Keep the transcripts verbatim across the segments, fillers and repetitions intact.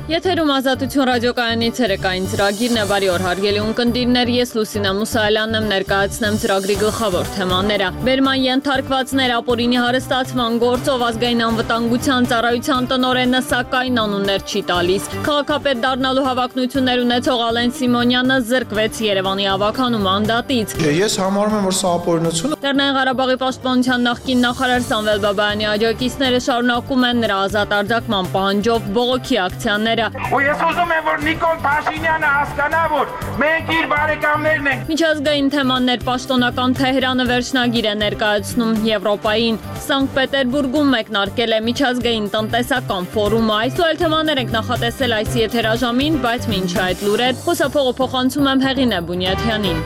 Եթերում ազատություն ռադիոկայանի ցերեկային ծրագիրն է, բարի օր հարգելի ունկնդիրներ, ես Լուսինե Մուսայելյանն եմ, ներկայացնեմ ծրագրի գլխավոր թեմաները։ Բերման ենթարկվածներ ապօրինի հարստացման գործով ազգային անվտանգության ծառայության տնօրենը սակայն անուններ չի տալիս։ Քաղաքապետ դառնալու հավակնություններ ունեցող Ալեն Սիմոնյանը զրկվեց Երևանի ավագանու մանդատից։ Ես համարում եմ, որ սա ապօրինություն է։ Լեռնային Ղարաբաղի պաշտպանության նախկին նախարար Սամվել Բաբայանի աջակիցները շարունակում են նրա ազատ արձակման պահանջով բողոքի ակցիաները։ Ու ես ուզում եմ, որ Նիկոլ Փաշինյանը հասկանա, որ մենք իր բարեկամներն ենք։ Միջազգային թեմաներ պաշտոնական Թեհրանը վերջնագիր է ներկայացնում Եվրոպային։ Սանկտ Պետերբուրգում մեկնարկել է միջազգային տնտեսական ֆորումը։ Այսօր թեմաներ ենք նախատեսել այս եթերաժամին, բայց մինչ այդ լուրեր խոսափողը փոխանցում եմ Հեղինե Բունյաթյանին։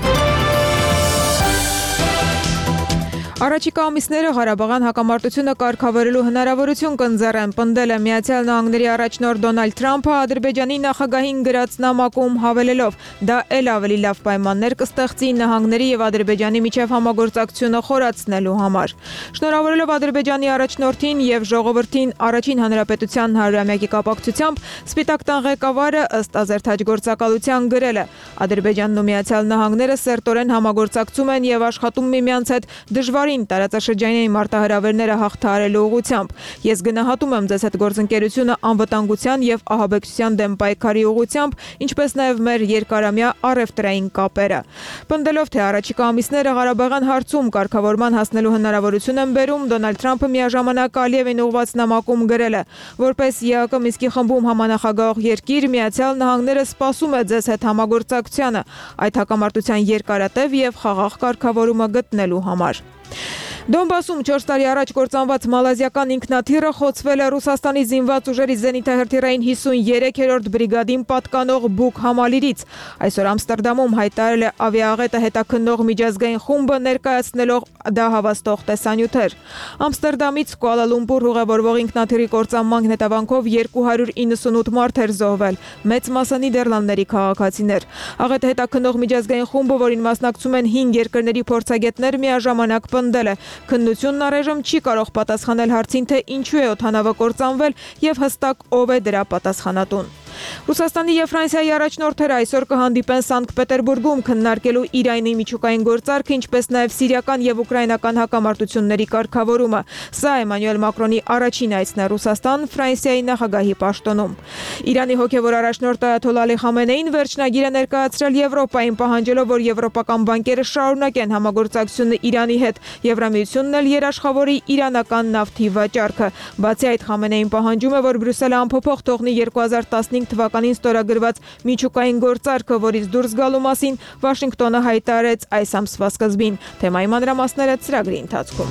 Առաջիկա ամիսները Ղարաբաղյան հակամարտությունը կարգավորելու հնարավորություն կընձեռեն, պնդել է Միացյալ Նահանգների առաջնորդ Դոնալդ Թրամփը Ադրբեջանի նախագահին գրած նամակում, հավելելով. դա էլ ավելի լավ պայմաններ կստեղծի նահանգների եւ Ադրբեջանի միջև համագործակցությունը խորացնելու համար։ Շնորհավորելով Ադրբեջանի առաջնորդին եւ ժողովրդին առաջին հանրապետության հարյուրամյակի կապակցությամբ Սպիտակ տան ղեկավարը ըստ Ազերթաջ գործակալության գրել է. Ադրբեջանն ու Միացյալ Նահանգները սերտորեն համագործակցում են եւ աշխատում միմյանց հետ դժվար տարածաշրջանային մարտահրավերները հաղթահարելու ուղղությամբ։ Ես գնահատում եմ ձեզ հետ գործընկերությունը անվտանգության եւ ահաբեկչության դեմ պայքարի ուղղությամբ, ինչպես նաեւ մեր երկարամյա առևտրային կապերը։ Պնդելով, թե առաջիկա ամիսները Ղարաբաղյան հարցում կարգավորման հասնելու հնարավորություն են բերում, Դոնալդ Թրամփը միաժամանակ Ալիևին ուղղված նամակում գրել է. որպես ԵԱԿ Մինսկի խմբում համանախագահող երկիր, Միացյալ Նահանգները սպասում է ձեզ հետ համագործակցությանը, այդ հակամարտության երկարատև եւ խաղաղ կարգավորումը գտնելու համար։ Դոնբասում չորս տարի առաջ կործանված մալազիական ինքնաթիռը խոցվել է Ռուսաստանի զինված ուժերի զենիթահրթիռային հիսուններորդ բրիգադին պատկանող Բուկ համալիրից։ Այսօր Ամստերդամում հայտարարել է ավիաաղետը հետաքննող միջազգային խումբը ներկայացնելով դա հավաստող տեսանյութեր։ Ամստերդամից Կուալա Լումպուր ուղևորվող ինքնաթիռի կործանման հետևանքով երկու հարյուր իննսունութ մարդ էր զոհվել, մեծ մասը Նիդերլանդների քաղաքացիներ։ Աղետը հետաքննող միջազգային խումբը, որին մասնակցում են հինգ երկրների փորձագետներ, միաժամանակ պնդել է. քննությունն առայժմ չի կարող պատասխանել հարցին, թե ինչու է օդանավը կործանվել եւ հստակ ով է դրա պատասխանատուն։ Ռուսաստանի եւ Ֆրանսիայի առաջնորդները այսօր կհանդիպեն Սանկտ Պետերբուրգում քննարկելու Իրանի միջուկային գործարքը, ինչպես նաեւ սիրիական եւ ուկրաինական հակամարտությունների կարգավորումը։ Սա Էմանուել Մակրոնի առաջին այցն է Ռուսաստան Ֆրանսիայի նախագահի պաշտոնում։ Իրանի հոգեվոր առաջնորդ Այաթոլլա Ալի Խամենեին վերջնագիր է ներկայացրել Եվրոպային, պահանջելով, որ եվրոպական բանկերը շարունակեն համագործակցությունը Իրանի հետ։ Եվրամիությունն էլ երաշխավորի իրանական նավթի վաճառքը։ Բացի այդ, Խամենեին պահանջում է, որ Բրյուսելը անփոփոխ թողնի երկու հազար տասնհինգ թվականին ստորագրված միջուկային գործարքը, որից դուրս գալու մասին Վաշինգտոնը հայտարարեց այս ամսվա սկզբին։ Թեմայի մանրամասները ծրագրի ընթացքում։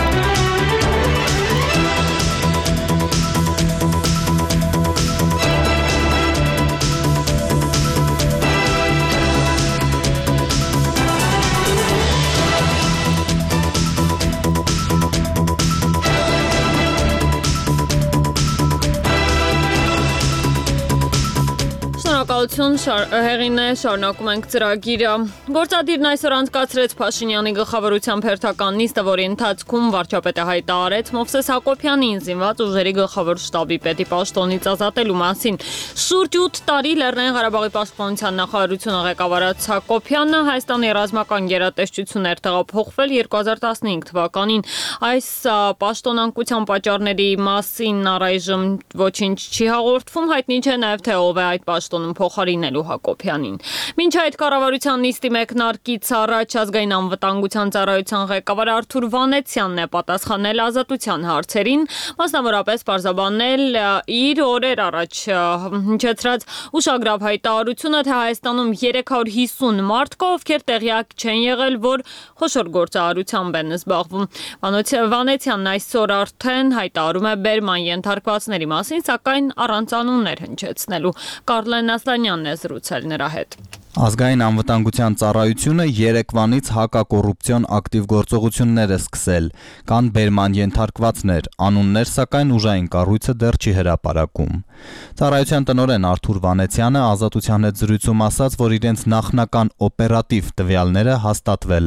Շնորհակալություն, Հեղինե, շարունակում ենք ծրագիրը։ Գործադիրն այսօր անցկացրեց Փաշինյանի գլխավորությամբ հերթական նիստը, որի ընթացքում վարչապետը հայտարարեց Մովսես Հակոբյանին զինված ուժերի գլխավոր շտաբի պետի պաշտոնից ազատելու մասին։ Շուրջ ութ տարի Լեռնային Ղարաբաղի պաշտպանության նախարարությունը ղեկավարած Հակոբյանը Հայաստանի ռազմական գերատեսչություն էր տեղափոխվել երկու հազար տասնհինգ թվականին։ Այս պաշտոնանկության պատճառների մասին առայժմ ոչինչ չի հաղորդվում, հայտնի չէ նաև թե ով է այդ պաշտոնում փոխարինելու Հակոբյանին։ Մինչ այդ կառավարության նիստի մեկնարկից առաջ ազգային անվտանգության ծառայության ղեկավար Արթուր Վանեցյանն է պատասխանել ազատության հարցերին, մասնավորապես պարզաբանել իր օրեր առաջ հնչեցրած ուշագրավ հայտարարությունը, թե Հայաստանում երեք հարյուր հիսուն մարդ կա, ովքեր տեղյակ չեն եղել, որ խոշոր գործարարությամբ են զբաղվում։ Վանեցյանն այսօր արդեն հայտարարում է բերման ենթարկվածների մասին, սակայն առանց անուններ հնչեցնելու։ Կարլեն Ասլանյանն է զրուցել նրա հետ։ Ազգային անվտանգության ծառայությունը երեկվանից հակակոռուպցիոն ակտիվ գործողություններ է սկսել, կան բերման ենթարկվածներ, անուններ, սակայն ուժային կառույցը դեռ չի հրապարակում։ Ծառայության տնօրեն Արթուր Վանեցյանը ազատության հետ զրույցում ասաց, որ իրենց նախնական օպերատիվ տվյալները հաստատվել են։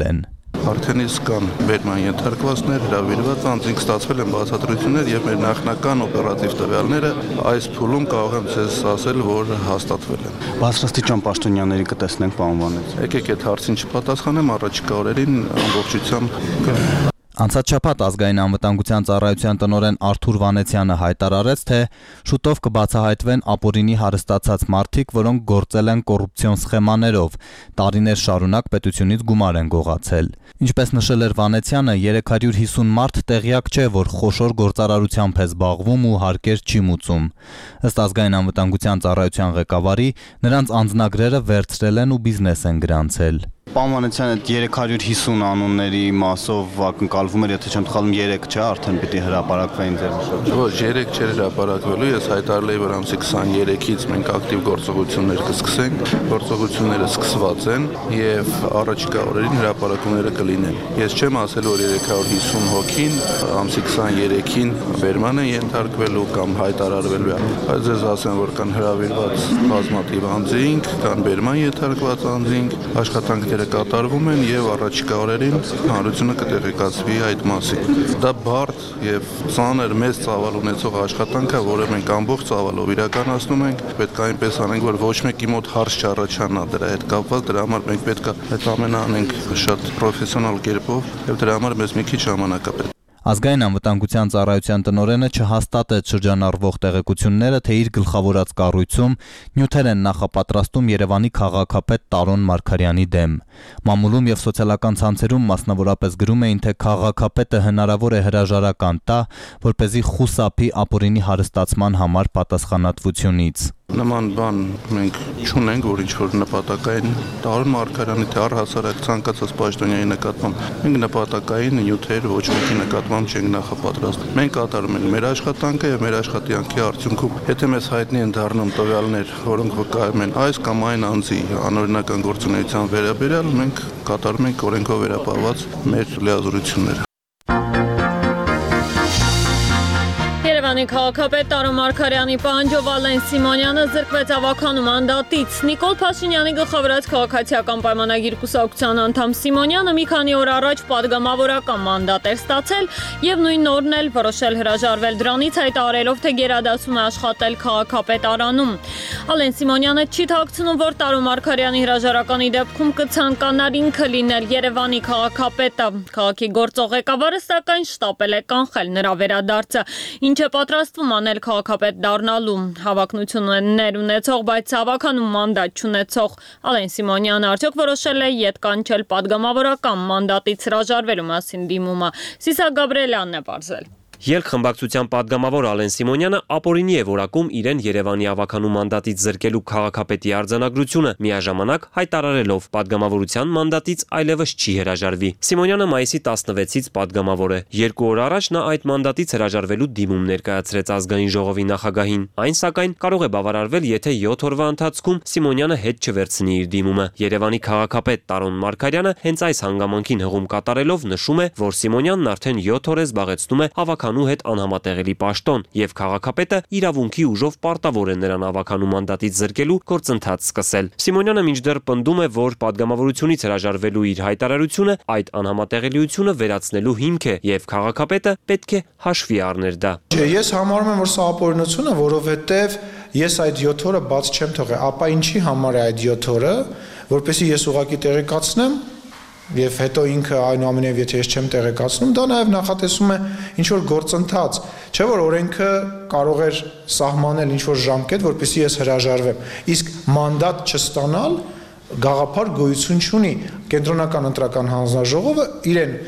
Արդեն իսկ կան բերման ենթարկվածներ, հրավիրված անձինք ստացվել են բացատրություններ եւ մեր նախնական օպերատիվ տվյալները այս փուլում կարող եմ ձեզ ասել, որ հաստատվել են։ Բարձրաստիճան պաշտոնյաների կտեսնենք պահանջանից։ Եկեք այդ հարցին չպատասխանեմ, առաջիկա օրերին ամբողջությամբ Անցած շաբաթ ազգային անվտանգության ծառայության տնօրեն Արթուր Վանեցյանը հայտարարեց, թե շուտով կբացահայտվեն ապօրինի հարստացած մարդիկ, որոնք գործել են կոռուպցիոն սխեմաներով, տարիներ շարունակ պետությունից գումար են գողացել։ Ինչպես նշել էր Վանեցյանը, երեք հարյուր հիսուն մարդ տեղյակ չէ, որ խոշոր գործարարությամբ է զբաղվում ու հարկեր չի մուծում։ Ըստ ազգային անվտանգության ծառայության ղեկավարի, նրանց անձնագրերը վերցրել են ու բիզնես են գրանցել։ Պարոն Վանեցյան, այդ երեք հարյուր հիսուն անունների մասով ակնկալվում էր, եթե չեմ սխալվում, երեք չէ, արդեն պիտի հրապարակվեին ձեր շրջանում։ Ոչ, երեք չէր հրապարակվելու, ես հայտարարել եմ, որ ամսի քսաներեքից մենք ակտիվ գործողություններ կսկսենք, գործողությունները սկսված են եւ առաջիկա օրերին հրապարակումները կլինեն։ Ես չեմ ասել, որ երեք հարյուր հիսուն հոգին ամսի քսաներեքին բերման են ենթարկվելու կամ հայտարարվելու է։ Բայց ես ասեմ, որ կան հրավիրված բազմաթիվ անձինք, կան բերման ենթարկված անձինք, աշխատանքները կատարվում են եւ առաջիկա օրերին հանրությունը կտեղեկացվի այդ մասին։ Դա բարդ եւ ծանր մեծ ծավալ ունեցող աշխատանք է, որը մենք ամբողջ ծավալով իրականացնում ենք։ Պետք է այնպես անենք, որ ոչ մեկի մոտ հարց չառաջանա դրա հետ կապված, դրա համար մենք պետք է այդ ամենը անենք շատ պրոֆեսիոնալ կերպով եւ դրա համար մեզ մի քիչ ժամանակ է պետք։ Ազգային անվտանգության ծառայության տնօրենը չհաստատեց շրջանառվող տեղեկությունները, թե իր գլխավորած կառույցում նյութեր են նախապատրաստում Երևանի քաղաքապետ Տարոն Մարգարյանի դեմ։ Մամուլում եւ սոցիալական ցանցերում մասնավորապես գրում էին, թե քաղաքապետը հնարավոր է հրաժարական տա, որպեսզի խուսափի ապօրինի հարստացման համար պատասխանատվությունից։ Նման բան մենք չունենք, որ ինչ-որ նպատակային Տարոն Մարգարյանի թե առհասարակ ցանկացած պաշտոնյայի նկատմամբ մենք նպատակային նյութեր ոչ մեկի նկատմամբ չենք նախապատրաստում։ Մենք կատարում ենք մեր աշխատանքը եւ մեր աշխատանքի արդյունքում, եթե մեզ հայտնի են դառնում տվյալներ, որոնք վկայում են այս կամ այն անձի անօրինական գործունեության վերաբերյալ, մենք կատարում ենք օրենքով վերապահված մեր լիազորությունները։ Երևանի քաղաքապետ Տարոն Մարգարյանի պահանջով Ալեն Սիմոնյանը զրկվեց ավականու մանդատից։ Նիկոլ Փաշինյանի գլխավորած քաղաքացիական պայմանագիր կուսակցության անդամ Սիմոնյանը մի քանի օր առաջ պատգամավորական մանդատ էր ստացել եւ նույն օրն էլ որոշել հրաժարվել դրանից, հայտարարելով, թե գերադասում է աշխատել քաղաքապետարանում։ Ալեն Սիմոնյանը չի թաքցնում, որ Տարոն Մարգարյանի հրաժարականի դեպքում կցանկանար ինքը լինել Երևանի քաղաքապետը։ Քաղաքի գործող ղեկավարը սակայն շտապել է կանխել նրա վերադարձը, ինչը պատրաստվում անել քաղաքապետ դառնալու։ Հավակնություններ ունեցող, բայց հավականու մանդատ չունեցող Ալեն Սիմոնյանը արդյոք որոշել է ետ կանչել պատգամավորական մանդատից հրաժարվելու մասին դիմումը։ Սիսա Գաբրելյանն է պարզել։ Ելք խմբակցության պատգամավոր Ալեն Սիմոնյանը ապօրինի է որակում իրեն Երևանի ավականու մանդատից զրկելու քաղաքապետի արձանագրությունը, միաժամանակ հայտարարելով պատգամավորության մանդատից այլևս չի հրաժարվի։ Սիմոնյանը մայիսի տասնվեցից պատգամավոր է։ Երկու օր առաջ նա այդ մանդատից հրաժարվելու դիմում ներկայացրեց ազգային ժողովի նախագահին։ Այն սակայն կարող է բավարարվել, եթե յոթ օրվա ընթացքում Սիմոնյանը հետ չվերցնի իր դիմումը։ Երևանի քաղաքապետ Տարոն Մարգարյանը հենց այս հանգամանքին հղում կատարելով նշում է, որ Սիմոնյանն արդեն յոթ օր է զբաղեցնում է ավականու հետ անհամատեղելի պաշտոն եւ քաղաքապետը իրավունքի ուժով պարտավոր է նրան ավականու մանդատից զրկելու գործընթաց սկսել։ Սիմոնյանը մինչդեռ պնդում է, որ պատգամավորությունից հրաժարվելու իր հայտարարությունը այդ անհամատեղելիությունը վերացնելու հիմք է եւ քաղաքապետը պետք է հաշվի առներ դա։ Ես համարում եմ, որ սա ապօրինություն է, որովհետեւ ես այդ յոթ օրը բաց չեմ թողել, ապա ինչի համար է այդ յոթ օրը, որպեսզի ես ուղակի տեղեկացնեմ Եվ հետո ինքը այնուամենայնիվ եթե ես չեմ տեղեկացնում, դա նաև նախատեսում է ինչ-որ գործընթաց, չէ՞ որ օրենքը կարող էր սահմանել ինչ-որ ժամկետ, որպեսզի ես հրաժարվեմ, իսկ մանդատ չստանալ գաղափար գոյություն չունի։ Կենտրոնական ընտրական հանձնաժողովը իրեն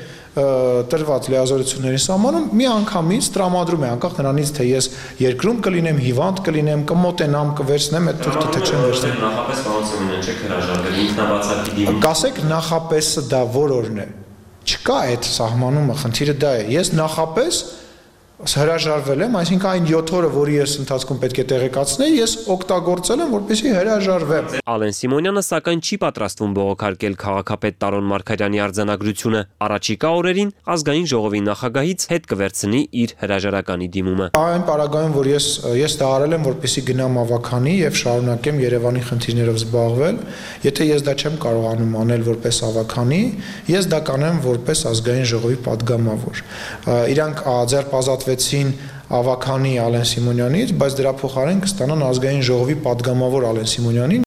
տրված լիազորությունների սահմանում մի անգամից տրամադրում է, անկախ նրանից, թե ես երկրում կլինեմ, հիվանդ կլինեմ, կմոտենամ, կվերցնեմ այդ թուղթը, թե չեմ վերցնեմ։ Նախապես կանոնը չեք հրաժարվել, ինքնաբացակի դիմում։ Կասեք նախապեսը դա որ օրն է։ Չկա այդ սահմանումը, խնդիրը դա է։ Ես նախապես հրաժարվել եմ, այսինքն այն յոթ օրը, որի ես ընթացքում պետք է տեղեկացնել, ես օգտագործել եմ, որպեսզի հրաժարվեմ։ Ալեն Սիմոնյանը սակայն չի պատրաստվում բողոքարկել քաղաքապետ Տարոն Մարգարյանի արձանագրությունը։ Առաջիկա օրերին ազգային ժողովի նախագահից հետ կվերցնի իր հրաժարականի դիմումը։ Այն պարագայում, որ ես ես դա արել եմ, որպեսզի գնամ ավաքանի եւ շարունակեմ Երևանի խնդիրներով զբաղվել, եթե ես դա չեմ կարողանում անել որպես ավաքանի, ես դա կանեմ որպես ազգային ժողովի падգամավոր։ Իրանք ձեռբազատվեցին ավաքանի Ալեն Սիմոնյանից, բայց դրա փոխարեն կստանան ազգային ժողովի падգամավոր Ալեն Սիմոնյանին։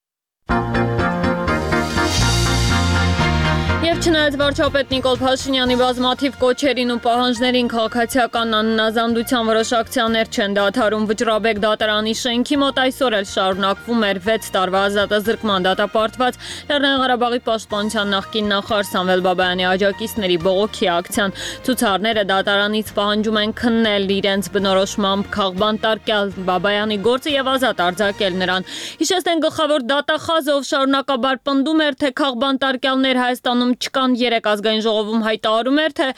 Չնայած վարչապետ Նիկոլ Փաշինյանի բազմաթիվ կոչերին ու պահանջներին քաղաքացիական անհնազանդության որոշ ակցիաներ չեն դադարում, Վճռաբեկ դատարանի շենքի մոտ այսօր էլ շարունակվում էր վեց տարվա ազատազրկման դատապարտված Լեռնային Ղարաբաղի պաշտպանության նախկին նախարար Սամվել Բաբայանի աջակիցների բողոքի ակցիան։ Ցուցարները դատարանից պահանջում են քննել իրենց բնորոշմամբ քաղբանտարկյալ Բաբայանի գործը եւ ազատ արձակել նրան։ Հիշեցնենք, գլխավոր դատախազով շարունակաբար պնդում էր, թե քաղբանտարկյալներ Հայաստանում չկան, երեք ազգային ժողովում հայտարարում էր, թե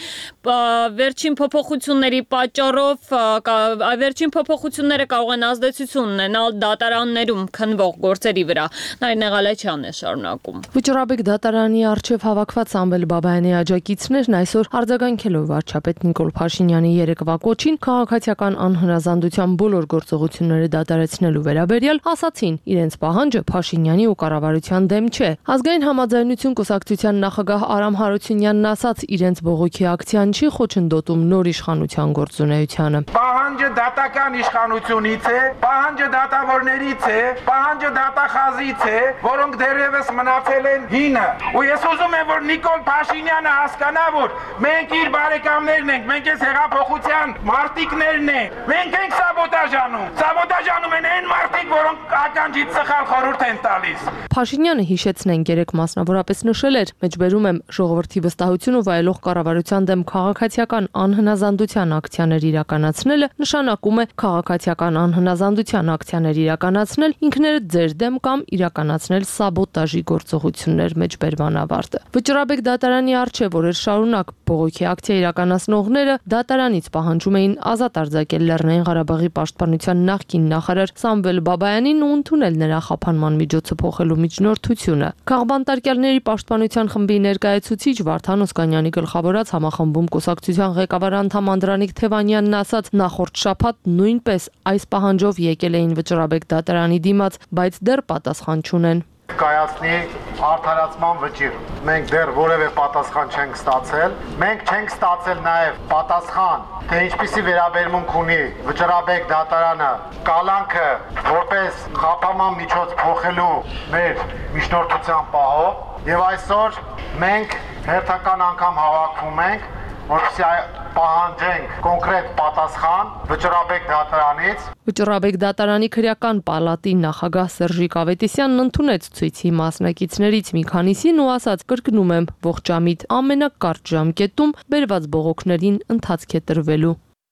վերջին փոփոխությունների պատճառով վերջին փոփոխությունները կարող են ազդեցություն ունենալ դատարաններում քննվող գործերի վրա։ Նարինե Ղալեչյանն է շարունակում։ Վճռաբեկ դատարանի առջև հավաքված Սամվել Բաբայանի աջակիցներն այսօր արձագանքելով վարչապետ Նիկոլ Փաշինյանի երեկվա կոչին քաղաքացիական անհնազանդության բոլոր գործողությունները դադարեցնելու վերաբերյալ ասացին, իրենց պահանջը Փաշինյանի ու կառավարության դեմ չէ։ Ազգային համաձայնություն կուսակցության նախագահ Արամ Հարությունյանն ասաց, իրենց բողոքի ակցիան չի խոչընդոտում նոր իշխանության գործունեությանը։ Պահանջը դատական իշխանությունից է, պահանջը դատավորներից է, պահանջը դատախազից է, որոնք դեռևս մնացել են հինը։ Ու ես ուզում եմ, որ Նիկոլ Փաշինյանը հասկանա, որ մենք իր բարեկամներն ենք, մենք այս հեղափոխության մարտիկներն ենք, մենք ենք սաբոտաժ անում։ Սաբոտաժ անում են այն մարտիկ, որոնք ականջից սխալ խորհուրդ են տալիս։ Փաշինյանը, հիշեցնենք, երեք մասնավորապես նշել էր, մեջբերում եմ ժողովրդի վստահություն ու վայելող կառավարության դեմ քաղաքացիական անհնազանդության ակցիաներ իրականացնելը նշանակում է քաղաքացիական անհնազանդության ակցիաներ իրականացնել ինքներդ ձեր դեմ կամ իրականացնել սաբոտաժի գործողություններ մեջբերման ավարտը։ Վճռաբեկ դատարանի առջև օրեր շարունակ բողոքի ակցիա իրականացնողները դատարանից պահանջում էին ազատ արձակել Լեռնային Ղարաբաղի պաշտպանության նախկին նախարար Սամվել Բաբայանին ու ընդունել նրա խափանման միջոցը փոխելու միջնորդությունը։ Քաղբանտարկյալների պաշտպանության խմբի ներկայացուցիչ Վարդան Օսկանյանի գլխավորած համախմբում կուսակցության ղեկավար անդամ Անդրանիկ Թևանյանն ասաց, նախորդ շաբաթ նույնպես այս պահանջով եկել էին Վճռաբեկ դատարանի դիմաց, բայց դեռ պատասխան չունեն։ Կայացնի արդարացման վճիռ։ Մենք դեռ որևէ պատասխան չենք ստացել։ Մենք չենք ստացել նաև պատասխան, թե ինչպիսի վերաբերմունք ունի Վճռաբեկ դատարանը կալանքը որպես խափանման միջոց փոխելու մեր միջնորդության պահով։ Եվ այսօր մենք հերթական անգամ հավաքվում ենք, որպեսզի պահանջենք կոնկրետ պատասխան Վճռաբեկ դատարանից։ Վճռաբեկ դատարանի քրեական պալատի նախագահ Սերժիկ Ավետիսյանն ընդունեց ցույցի մասնակիցներից մի քանիսին ու ասաց, կրկնում եմ, ողջամիտ ամենակարճ ժամկետում բերված բողոքներին ընթացք է տրվելու։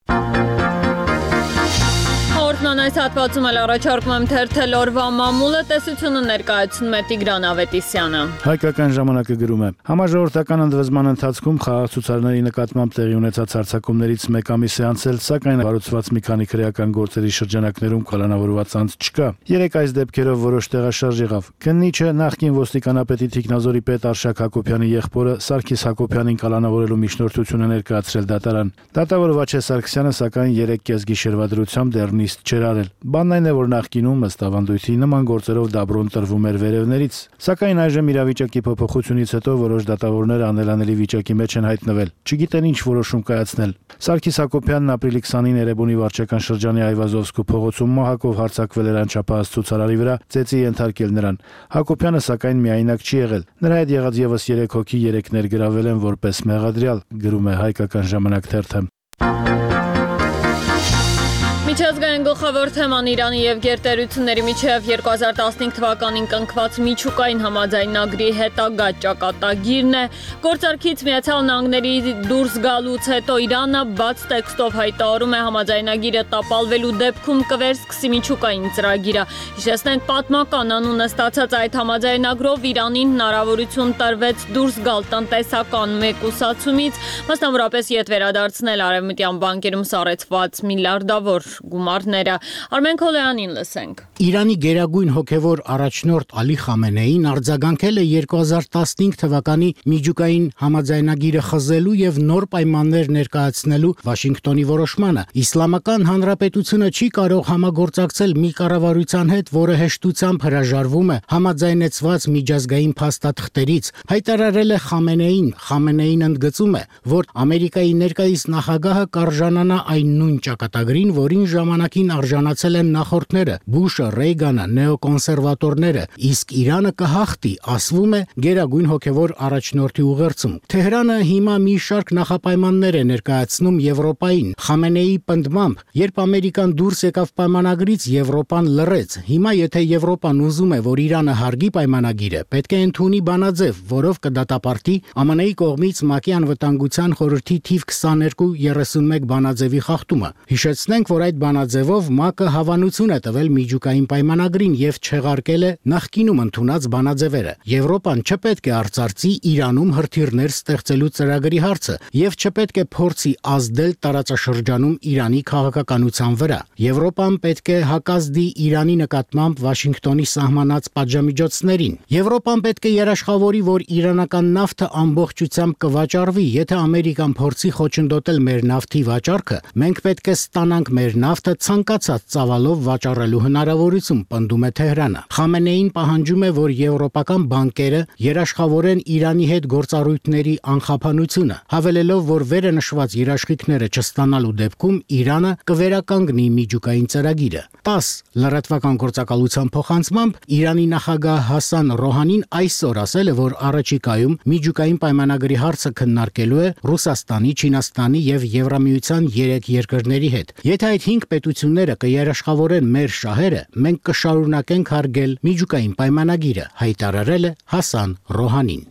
Հաղորդման այս հատվածում էլ առաջարկում եմ թերթել օրվա մամուլը, տեսությունը ներկայացնում է Տիգրան Ավետիսյանը։ Հայկական ժամանակը գրում է. Համաժողովրդական ընդվզման ընթացքում խաղացուցարների նկատմամբ տեղի ունեցած հարձակումներից մեկ ամիս է անցել, սակայն հարուցված մի քանի քրեական գործերի շրջանակներում կալանավորված անձ չկա։ Երեք այս դեպքերով որոշ տեղաշարժ եղավ։ Քննիչը նախկին ոստիկանապետի Թիկնազորի պետ Արշակ Հակոբյանի եղբորը Սարգիս Հակոբյանին կալանավորելու միջնորդությունը ներկայացրել դատարան։ Դատավորը Վաչե Սարգսյանը սակայն երեք կեսգիշերվա դրությամբ դեռ նիստ չէր արել։ Բանն այն է, որ նախկինում ըստ ավանդույթի նման գործերով դաբրոն տրվում էր վերևներից, սակայն այժմ իրավիճակի փոփոխությունից հետո որոշ դատավորներ անելանելի վիճակի մեջ են հայտնվել, չգիտեն ինչ որոշում կայացնել։ Սարգիս Հակոբյանն ապրիլի քսանին Էրեբունի վարչական շրջանի Այվազովսկու փողոցում մահակով հարձակվել էր անչափահաս ցուցարարի վրա, ծեծի ենթարկել նրան։ Հակոբյանը սակայն միայնակ չի եղել։ Նրա հետ եղած եւս երեք հոգի երեք ներգրավել են որպես մեղադրյալ, գրում է Հայկական ժամանակ թերթը։ Միջազգային գլխավոր թեման Իրանի եւ գերտերությունների միջև երկու հազար տասնհինգ թվականին կնքված միջուկային համաձայնագրի հետագա ճակատագիրն է։ Գործարքից Միացյալ Նահանգների դուրս գալուց հետո Իրանը բաց տեքստով հայտարարում է համաձայնագիրը տապալվելու դեպքում կվերսկսի միջուկային ծրագիրը։ Հիշեցնենք, պատմական անունը ստացած այդ համաձայնագրով Իրանին հնարավորություն տրվեց դուրս գալ տնտեսական մեկուսացումից, մասնավորապես յետ վերադարձնել արևմտյան բանկերում սառեցված միլիարդավոր գումարները։ Արմեն Քոլյանին լսենք։ Իրանի գերագույն հոգևոր առաջնորդ Ալի Խամենեին արձագանքել է երկու հազար տասնհինգ թվականի միջուկային համաձայնագիրը խզելու եւ նոր պայմաններ ներկայացնելու Վաշինգտոնի որոշմանը։ Իսլամական Հանրապետությունը չի կարող համագործակցել մի կառավարության հետ, որը հեշտությամբ հրաժարվում է համաձայնեցված միջազգային փաստաթղթերից, հայտարարել է Խամենեին։ Խամենեին ընդգծում է, որ Ամերիկայի ներկայիս նախագահը կարժանանա այն նույն ճակատագրին, որին ժամանակին արժանացել են նախորդները՝ Բուշը, Ռեյգանը, նեոկոնսերվատորները, իսկ Իրանը կհաղթի, ասվում է գերագույն հոգևոր առաջնորդի ուղերձում։ Թեհրանը հիմա մի շարք նախապայմաններ է ներկայացնում Եվրոպային։ Խամենեիի պնդմամբ, երբ Ամերիկան դուրս եկավ պայմանագրից, Եվրոպան լռեց։ Հիմա եթե Եվրոպան ուզում է, որ Իրանը հարգի պայմանագիրը, պետք է ընդունի բանաձև, որով կդատապարտի ԱՄՆ-ի կողմից ՄԱԿ-ի անվտանգության խորհրդի թիվ քսաներկու երեսունմեկ բանաձևի խախտումը։ Հիշեցնենք, որ այդ բանաձևով ՄԱԿ-ը հավանություն է տվել միջուկային պայմանագրին եւ չեղարկել է նախկինում ընդունած բանաձևերը։ Եվրոպան չպետք է արծարծի Իրանում հրթիռներ ստեղծելու ծրագրի հարցը եւ չպետք է փորձի ազդել տարածաշրջանում Իրանի քաղաքականության վրա։ Եվրոպան պետք է հակազդի Իրանի նկատմամբ Վաշինգտոնի սահմանած պատժամիջոցներին։ Եվրոպան պետք է երաշխավորի, որ իրանական նավթը ամբողջությամբ կվաճառվի։ Եթե Ամերիկան փորձի խոչընդոտել մեր նավթի վաճառքը, մենք պետք է ստանանք մեր նավթը ցանկացած ծավալով վաճառելու հնարավորություն, պնդում է Թեհրանը։ Խամենեին պահանջում է, որ եվրոպական բանկերը երաշխավորեն Իրանի հետ գործառույթների անխափանությունը, հավելելով, որ վերը նշված երաշխիքները չստանալու դեպքում Իրանը կվերականգնի միջուկային ծրագիրը։ տաս լրատվական գործակալության փոխանցմամբ Իրանի նախագահ Հասան Ռոհանին այսօր ասել է, որ առաջիկայում միջուկային պայմանագրի հարցը քննարկելու է Ռուսաստանի, Չինաստանի եւ Եվրամիության երեք երկրների հետ։ Եթե այդ հինգ պետությունները կերաշխավորեն մեր շահերը, մենք կշարունակենք հարգել միջուկային պայմանագիրը, հայտարարել է Հասան Ռոհանին։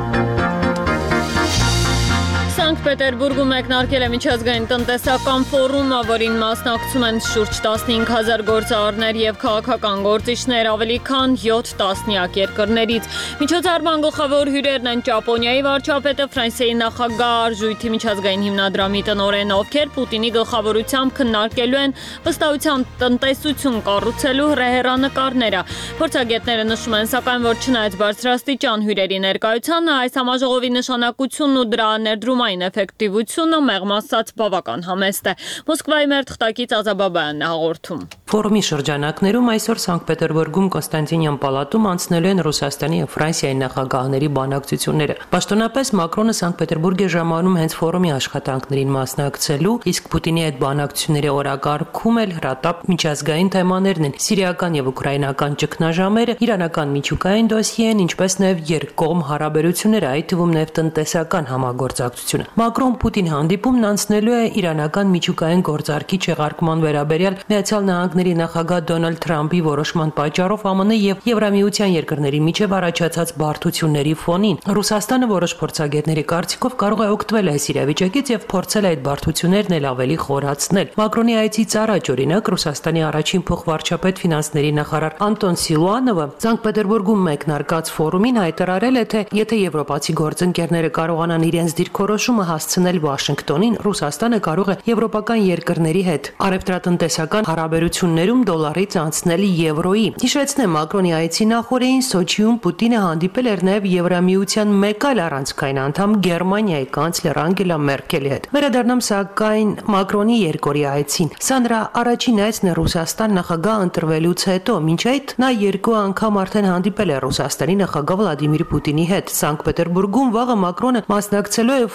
Սանկտ Պետերբուրգում մեկնարկել է միջազգային տնտեսական ֆորումը, որին մասնակցում են շուրջ տասնհինգ հազար գործարարներ եւ քաղաքական գործիչներ ավելի քան յոթ տասնյակ երկրներից։ Միջոցառման գլխավոր հյուրերն են Ճապոնիայի վարչապետը, Ֆրանսիայի նախագահ, Արժույթի միջազգային հիմնադրամի տնօրեն, ովքեր Պուտինի գլխավորությամբ քննարկելու են վստահության տնտեսություն կառուցելու հրահեռանկարները։ Փորձագետները նշում են, սակայն, որ չնայած բարձրաստիճան հյուրերի ներկայությանը, այս համաժողովի նշանակությունն ու դրա ներդրումային էֆեկտիվությունը մեղմ ասած բավական համեստ է։ Մոսկվայի մեր թղթակից Ազաբաբայանն է հաղորդում։ Ֆորումի շրջանակներում այսօր Սանկտ Պետերբուրգում Կոնստանտինյան պալատում անցնելու են Ռուսաստանի եւ Ֆրանսիայի նախագահների բանակցությունները։ Պաշտոնապես Մակրոնը Սանկտ Պետերբուրգ է ժամանում հենց ֆորումի աշխատանքներին մասնակցելու, իսկ Պուտինի այդ բանակցությունների օրակարգում էլ հրատապ միջազգային թեմաներն են՝ սիրիական եւ ուկրաինական ճգնաժամերը, իրանական միջուկային դոսիեն, ինչպես նաեւ երկկողմ հարաբերությունները, այդ թվում նաեւ տնտեսական համագործակցությունը։ Մակրոն-Պուտին հանդիպումն անցնելու է իրանական միջուկային գործարքի չեղարկման վերաբերյալ Միացյալ Նահանգների նախագահ Դոնալդ Թրամփի որոշման պատճառով ԱՄՆ եւ Եվրամիության երկրների միջև առաջացած բարդությունների ֆոնին։ Ռուսաստանը որոշ փորձագետների կարծիքով կարող է օգտվել այս իրավիճակից եւ փորձել այդ բարդություններն էլ ավելի խորացնել։ Մակրոնի այցից առաջ օրինակ Ռուսաստանի առաջին փոխվարչապետ ֆինանսների նախարար Անտոն Սիլուանովը Սանկտ Պետերբուրգում մեկնարկած ֆորումին հայտարարել է, թե եթե եվրոպացի գործընկերները կարողանան իրենց դիրքորոշումը հասցնել Վաշինգտոնին, Ռուսաստանը կարող է եվրոպական երկրների հետ առևտրատնտեսական հարաբերություններում դոլարից անցնել եվրոյի։ Հիշեցնեմ, Մակրոնի այցի նախորդին Սոչիում Պուտինը հանդիպել էր նաև Եվրամիության մեկ այլ առանցքային անդամ Գերմանիայի կանցլեր Անգելա Մերկելի հետ։ Վերադառնամ սակայն Մակրոնի երկօրյա այցին։ Սա նրա առաջին այցն է Ռուսաստան նախագահ ընտրվելուց հետո։ Մինչ այդ նա երկու անգամ արդեն հանդիպել է Ռուսաստանի նախագահ Վլադիմիր Պուտինի հետ։ Սանկտ Պետերբուրգում վաղը Մակրոնը մասնակցելու է ֆորումի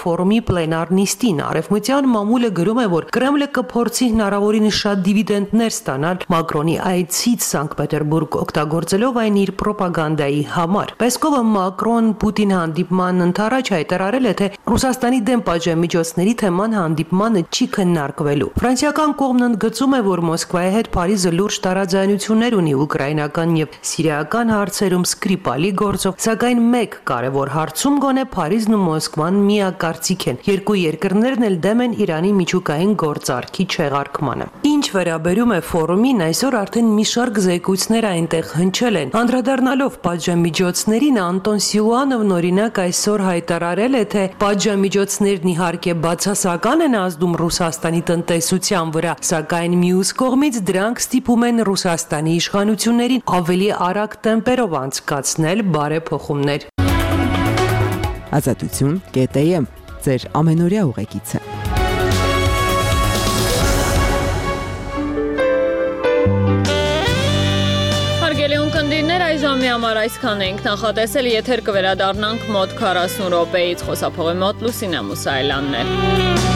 պլենար նիստին։ Արևմտյան մամուլը գրում է, որ Կրեմլը կփորձի հնարավորինս շատ դիվիդենդներ ստանալ Մակրոնի այցից Սանկտ Պետերբուրգ, օգտագործելով այն իր ռոպագանդայի համար։ Պեսկովը Մակրոն-Պուտին հանդիպման ընթരാճ հայտարարել է, թե Ռուսաստանի դեմ պատժամիջոցների թեման հանդիպմանը չի քննարկվելու։ Ֆրանսիական կողմն ընդգծում է, որ Մոսկվայի հետ Փարիզը լուրջ տարաձայնություններ ունի ուկրաինական եւ սիրիական հարցերում Սկրիպալի գործով, սակայն մեկ կարևոր հարցում գոնե Փարիզն ու Մոսկվան միակարծիք են։ Երկու երկրներն էլ դեմ են Իրանի միջուկային գործարքի չեղարկմանը։ Ինչ վերաբերում է ֆորումին, այսօր արդեն մի շարք զեկույցներ այնտեղ հնչել են։ Անդրադառնալով պատժամիջոցներին, Անտոն Սիլուանովն օրինակ այսօր հայտարարել է, թե պատժամիջոցներն իհարկե բացասական են ազդում Ռուսաստանի տնտեսության վրա, սակայն մյուս կողմից դրանք ստիպում են Ռուսաստանի իշխանություններին ավելի արագ տեմպերով անցկացնել բարեփոխումներ։ Ազատություն կետ է եմ, ձեր ամենօրյա ուղեկիցը։ Հարգելի ունկնդիրներ, այժմի համար այսքան ենք նախատեսել, եթեր կվերադառնանք մոտ քառասուն րոպեից, խոսափողի մոտ Լուսինե Մուսայելյանն է։